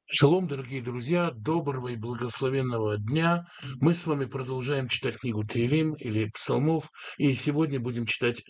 Шалом, дорогие друзья, доброго и благословенного дня. Мы с вами продолжаем читать книгу Теилим или Псалмов, и сегодня будем читать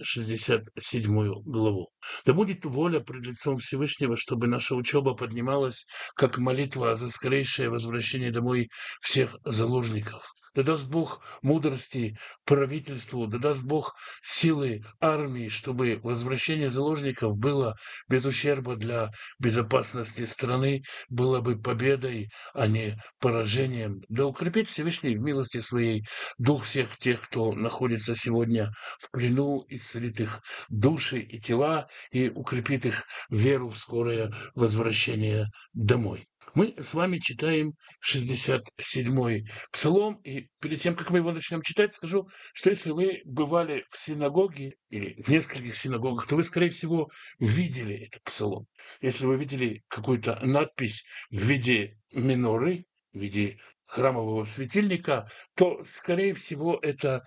67 главу. Да будет воля пред лицом Всевышнего, чтобы наша учеба поднималась как молитва за скорейшее возвращение домой всех заложников. Да даст Бог мудрости правительству, да даст Бог силы армии, чтобы возвращение заложников было без ущерба для безопасности страны, было бы победой, а не поражением. Да укрепит Всевышний в милости своей дух всех тех, кто находится сегодня в плену, исцелит их души и тела и укрепит их веру в скорое возвращение домой. Мы с вами читаем 67-й псалом, и перед тем, как мы его начнем читать, скажу, что если вы бывали в синагоге или в нескольких синагогах, то вы, скорее всего, видели этот псалом. Если вы видели какую-то надпись в виде миноры, в виде храмового светильника, то, скорее всего, это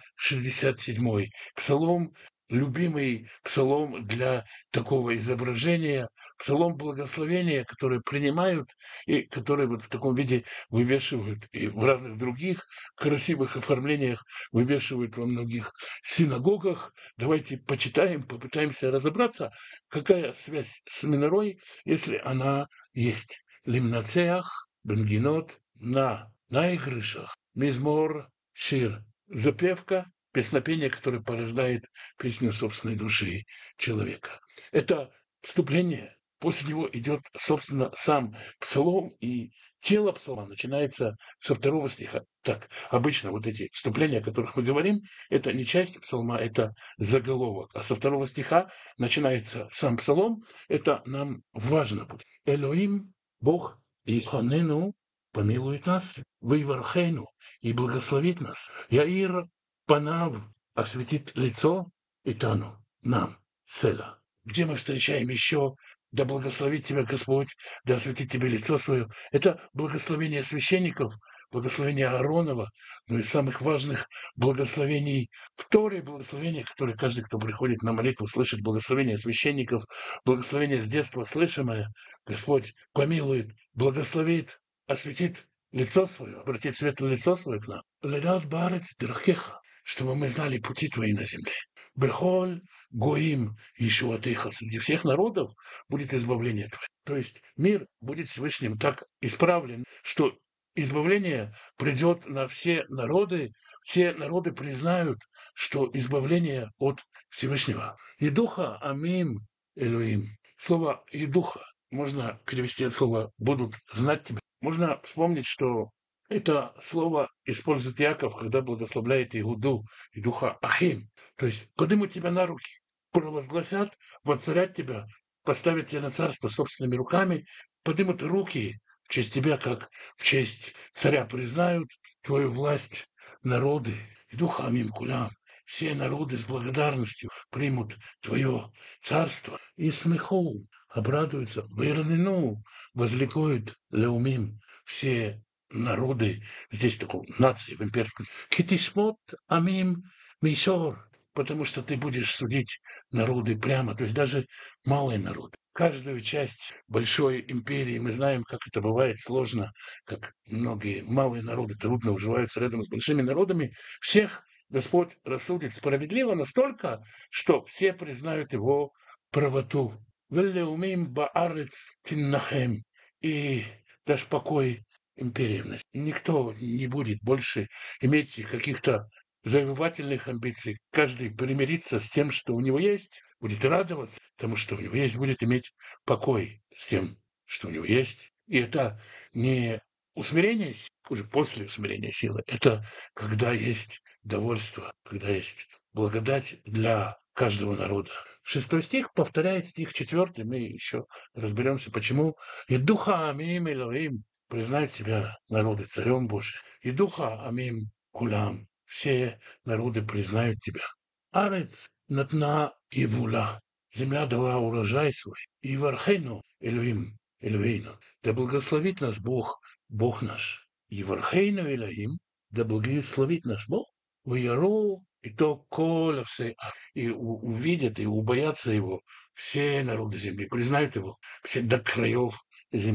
67-й псалом, любимый псалом для такого изображения, псалом благословения, который принимают и который вот в таком виде вывешивают и в разных других красивых оформлениях вывешивают во многих синагогах. Давайте почитаем, попытаемся разобраться, какая связь с минорой, если она есть. Лимнацеах, бенгинот, на наигрышах, мизмор, шир. Запевка, песнопение, которое порождает песню собственной души человека. Это вступление, после него идет, собственно, сам псалом, и тело псалма начинается со второго стиха. Так, обычно вот эти вступления, о которых мы говорим, это не часть псалма, это заголовок. А со второго стиха начинается сам псалом, это нам важно будет. Элоим, Бог, Иханену, помилует нас, Вейвархену, и благословит нас. Яир Панав осветит лицо Итану, нам, Села. Где мы встречаем еще «Да благословит тебя Господь, да осветит тебе лицо свое». Это благословение священников, благословение Ааронова, но из самых важных благословений в Торе, благословение, которое каждый, кто приходит на молитву, слышит благословение священников, благословение с детства слышимое. Господь помилует, благословит, осветит лицо свое, обратит светлое лицо свое к нам. Ледат барец драхеха, чтобы мы знали пути твои на земле. Бехоль гоим Ишуатыха, среди всех народов будет избавление твое. То есть мир будет Всевышним так исправлен, что избавление придет на все народы признают, что избавление от Всевышнего. И духа амим Элоим. Слово и духа можно перевести от слова «будут знать тебя». Можно вспомнить, что это слово использует Яков, когда благословляет Иуду и духа Ахим. То есть поднимут тебя на руки, провозгласят, воцарят тебя, поставят тебя на царство собственными руками, поднимут руки в честь тебя, как в честь царя признают твою власть народы. И духа Амим Кулям. Все народы с благодарностью примут твое царство. И смеху обрадуются, вырнену, возликуют леумим все народы, здесь такой нации в имперском. Китишмот амим мишор, потому что ты будешь судить народы прямо, то есть даже малые народы. Каждую часть большой империи мы знаем, как это бывает сложно, как многие малые народы трудно уживаются рядом с большими народами. Всех Господь рассудит справедливо настолько, что все признают его правоту. Веллеумим баарец тиннахем. И дашь покой империям. Никто не будет больше иметь каких-то завоевательных амбиций. Каждый примирится с тем, что у него есть, будет радоваться тому, что у него есть, будет иметь покой с тем, что у него есть. И это не усмирение, уже после усмирения силы, это когда есть довольство, когда есть благодать для каждого народа. 6 стих повторяет стих 4, мы еще разберемся, почему. «И духа амим Элоим, признают себя народы царем Божиим, и духа амим кулам, все народы признают тебя. Арец натна и вула, земля дала урожай свой, и вархену Элоим, Элоину, да благословит нас Бог, Бог наш, и вархену Элоим, да благословит наш Бог, Ваяру, и то кола все, и увидят, и убоятся его все народы земли, признают его все до краев земли.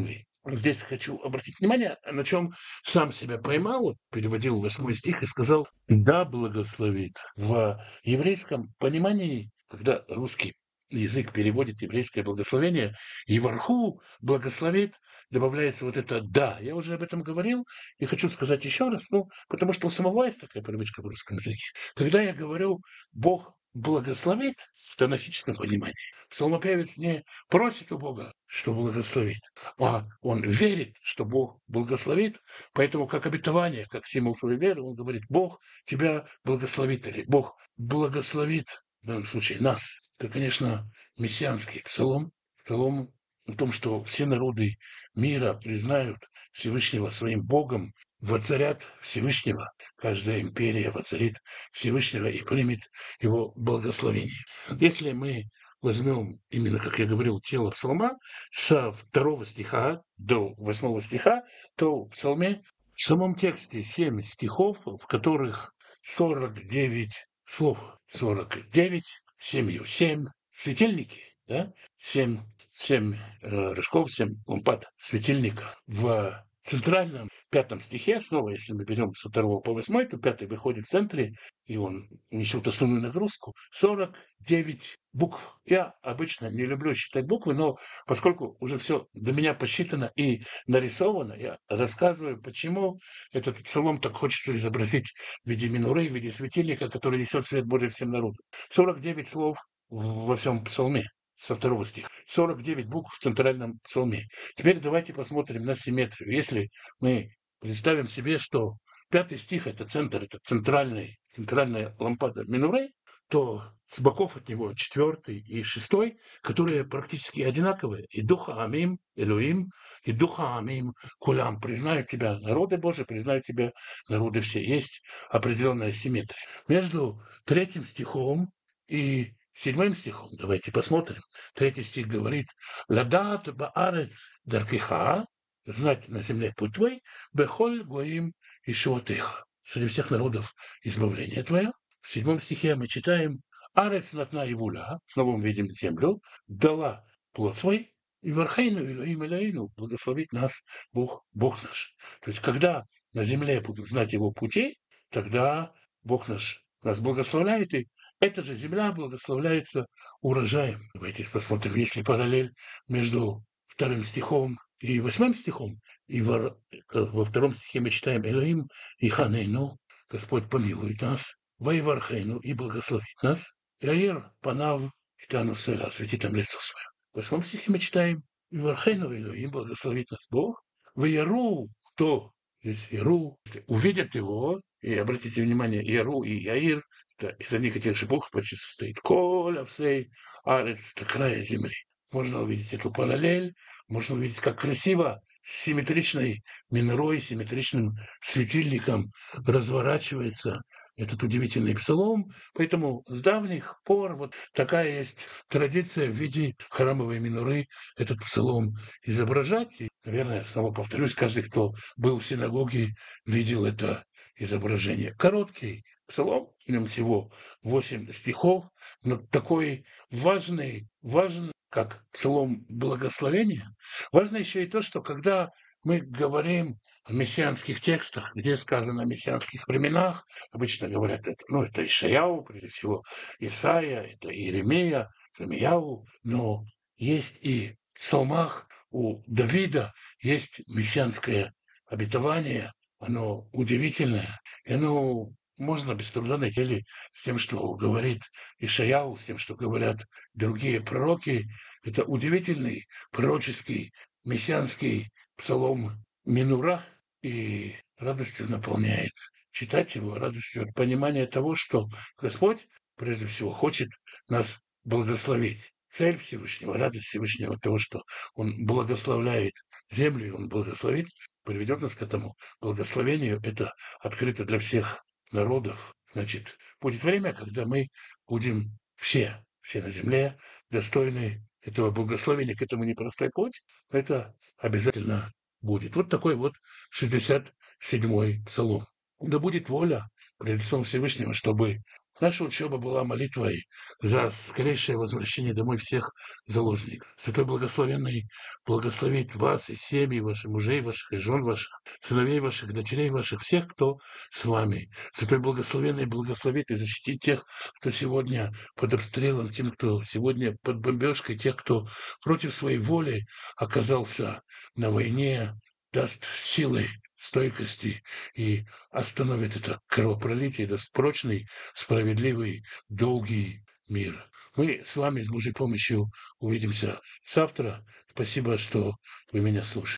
здесь хочу обратить внимание, на чем сам себя поймал, вот переводил 8 стих и сказал: «Да благословит». В еврейском понимании, когда русский язык переводит еврейское благословение, и вверху благословит добавляется вот это «да». Я уже об этом говорил и хочу сказать еще раз, ну, потому что у самого есть такая привычка в русском языке. Когда я говорю «Бог благословит» в тонахическом понимании, псалмопевец не просит у Бога, что благословит, он верит, что Бог благословит, поэтому как обетование, как символ своей веры, он говорит: «Бог тебя благословит», или «Бог благословит», в данном случае, нас. Это, конечно, мессианский псалом, псалом о том, что все народы мира признают Всевышнего своим Богом, воцарят Всевышнего, каждая империя воцарит Всевышнего и примет его благословение. Если мы возьмем, именно, как я говорил, тело псалма, со 2 стиха до 8 стиха, то в псалме, в самом тексте 7 стихов, в которых 49 слов. 49, 7 светильники, да? 7 рожков, 7 лампад светильника. В центральном 5 стихе, снова, если мы берем со 2 по 8, то 5 выходит в центре, и он несет основную нагрузку, 49 букв. Я обычно не люблю считать буквы, но поскольку уже все до меня посчитано и нарисовано, я рассказываю, почему этот псалом так хочется изобразить в виде минуры, в виде светильника, который несет свет Божий всем народам. 49 слов во всем псалме со 2 стиха. 49 букв в центральном псалме. Теперь давайте посмотрим на симметрию. Если мы представим себе, что 5 стих – это центр, это центральная лампада минуры, то с боков от него 4 и 6, которые практически одинаковые. И Духа Амим, Элоим, и Духа Амим, Кулям. Признают тебя народы Божии, признают тебя народы все. Есть определенная симметрия. Между 3 стихом и 7 стихом, давайте посмотрим. 3 стих говорит: «Ладат баарец даркиха», знать на земле путь твой, бехоль гоим ишуатеха, среди всех народов избавление твое. В 7 стихе мы читаем: «Арец натна Ивуля», снова мы видим землю, «дала плод свой, и Вархейну, Илоим Илоину, благословит нас Бог наш». То есть, когда на земле будут знать его пути, тогда Бог наш нас благословляет, и эта же земля благословляется урожаем. Давайте посмотрим, есть ли параллель между 2 стихом и 8 стихом. И во 2 стихе мы читаем: «Элоим и Ханейну», Господь помилует нас, «Ваивархейну» и благословит нас, «Яир панав и тану села», осветит нам лицо свое. В 8 стихе мы читаем: «Вархейну Элоим», благословит нас Бог, «Ваяру», кто здесь Яру, если увидят его, и обратите внимание, Яру и Яир, это из одних и тех же букв почти состоит, «Коля всей арец», до края земли. Можно увидеть эту параллель, можно увидеть, как красиво с симметричной минорой, симметричным светильником разворачивается этот удивительный псалом. Поэтому с давних пор вот такая есть традиция в виде храмовой миноры этот псалом изображать. И, наверное, снова повторюсь, каждый, кто был в синагоге, видел это изображение. Короткий псалом, в нем всего 8 стихов, но такой важный, как псалом благословения. Важно еще и то, что когда мы говорим о мессианских текстах, где сказано о мессианских временах, обычно говорят это, это Ишаяу, прежде всего Исаия, это Иеремия, Иеремияу, но есть и в псалмах у Давида есть мессианское обетование, оно удивительное, и оно можно без труда найти или с тем, что говорит Ишаяу, с тем, что говорят другие пророки. Это удивительный пророческий мессианский псалом Минура, и радостью наполняет читать его, радостью от понимания того, что Господь, прежде всего, хочет нас благословить. Цель Всевышнего, радость Всевышнего от того, что Он благословляет землю, Он благословит, приведет нас к этому благословению. Это открыто для всех народов. Значит, будет время, когда мы будем все на земле достойны этого благословения, к этому непростой путь. Это обязательно будет. Вот такой вот 67-й псалом. Да будет воля пред лицом Всевышнего, чтобы Наша учеба была молитвой за скорейшее возвращение домой всех заложников. Святой Благословенный благословит вас и семьи ваших, мужей ваших, и жен ваших, сыновей ваших, дочерей ваших, всех, кто с вами. Святой Благословенный благословит и защитит тех, кто сегодня под обстрелом, тем, кто сегодня под бомбежкой, тех, кто против своей воли оказался на войне, даст силы, стойкости и остановит это кровопролитие, даст прочный, справедливый, долгий мир. Мы с вами с Божьей помощью увидимся завтра. Спасибо, что вы меня слушаете.